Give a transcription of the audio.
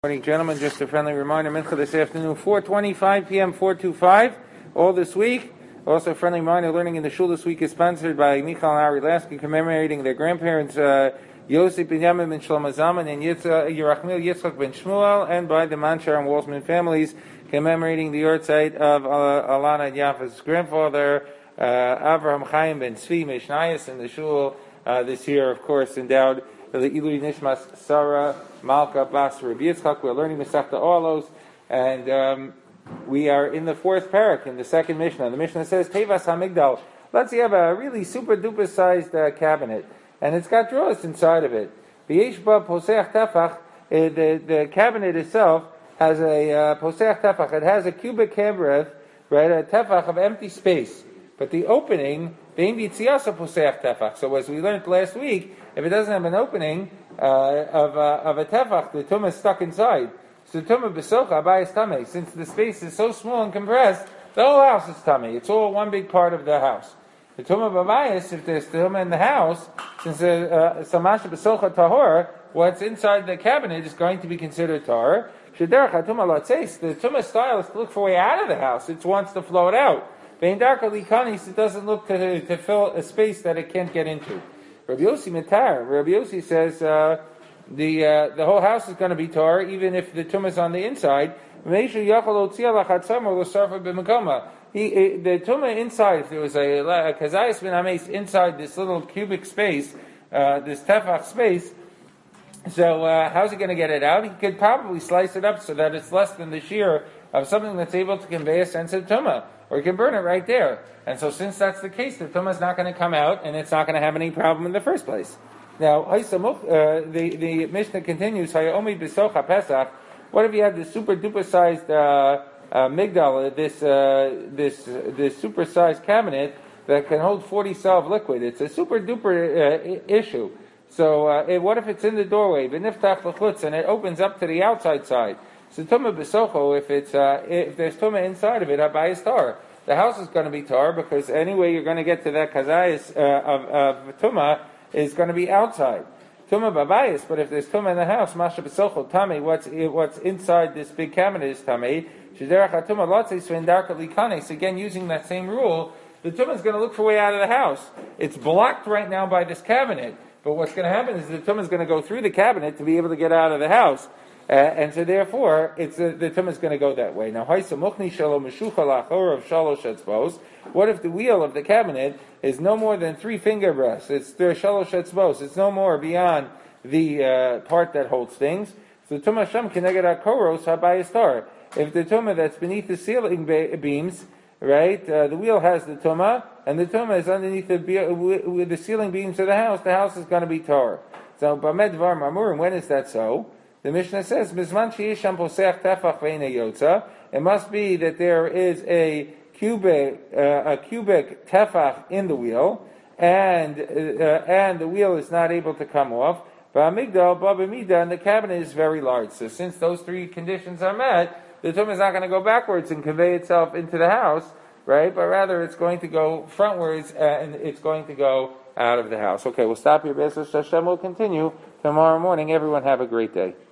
Morning, gentlemen. Just a friendly reminder, Mincha this afternoon, 4:25 p.m., 4:25, all this week. Also, a friendly reminder, learning in the shul this week is sponsored by Michal and Ari Lasky, commemorating their grandparents, Yosef ben Yamin ben Shlomo Zalman and Yerachmiel Yitzchak ben Shmuel, and by the Manshar and Walsman families, commemorating the yahrzeit of Alana and Yafa's grandfather, Avraham Chaim ben Tzvi Mishnayos, in the shul this year, of course, endowed the Ilui Nishmas Sarah Malka Bas Rabbi Yitzchak. We're learning Masechta Olos, and we are in the fourth parak in the second Mishnah. The Mishnah says Tevas Hamigdal. Let's say you have a really super duper sized cabinet, and it's got drawers inside of it. V'yeshba Poseach Tefach. The cabinet itself has a Poseach Tefach. It has a cubic handbreadth, right? A Tefach of empty space, but the opening. So as we learned last week, if it doesn't have an opening of a tefach, the tumah is stuck inside. So tumah besocha abayis tamei. Since the space is so small and compressed, the whole house is tamei. It's all one big part of the house. The tumah babayis, if there's tumah in the house, since samasha besocha tahor, what's inside the cabinet is going to be considered tahor. Shederach hatumah lotzeis. The tumah style is to look for a way out of the house. It wants to float out. It doesn't look to fill a space that it can't get into. Rabbi Yossi Matar. Rabbi Yossi says the whole house is going to be tar, even if the tumah is on the inside. The tumah inside, if there was a kazayas ben ames inside this little cubic space, this tefach space, so how's he going to get it out? He could probably slice it up so that it's less than the shear of something that's able to convey a sense of tumah. Or you can burn it right there. And so since that's the case, the tumah is not going to come out, and it's not going to have any problem in the first place. Now, the Mishnah continues, Hayomi B'socha Pesach. What if you had this super duper sized migdal, this super sized cabinet that can hold 40 sal of liquid? It's a super duper issue. So what if it's in the doorway, v'niftach l'chutz, and it opens up to the outside side? So tumah b'socho, if there's tumah inside of it, abayis tar. The house is going to be tar because anyway you're going to get to that kazayis of tumah is going to be outside. Tumah babayis, but if there's tumah in the house, masha b'socho tamei, what's inside this big cabinet is tamei. Shederach hatumah lotzeis v'indarka likanes. Again, using that same rule, the tumah is going to look for a way out of the house. It's blocked right now by this cabinet, but what's going to happen is the tumah is going to go through the cabinet to be able to get out of the house. And so therefore, the tumah is going to go that way. Now, what if the wheel of the cabinet is no more than 3 finger breadths? It's shalosh etzbos. It's no more beyond the part that holds things. So tumah sham keneged hakoros habayis tar. If the tumah that's beneath the ceiling beams, right, the wheel has the tumah, and the tumah is underneath with the ceiling beams of the house is going to be tar. So bamed var mamur, and when is that so? The Mishnah says, it must be that there is a cubic tefach in the wheel, and the wheel is not able to come off. And the cabinet is very large. So since those 3 conditions are met, the tumah is not going to go backwards and convey itself into the house, right? But rather it's going to go frontwards and it's going to go out of the house. Okay, we'll stop here. B'ezras Hashem will continue tomorrow morning. Everyone have a great day.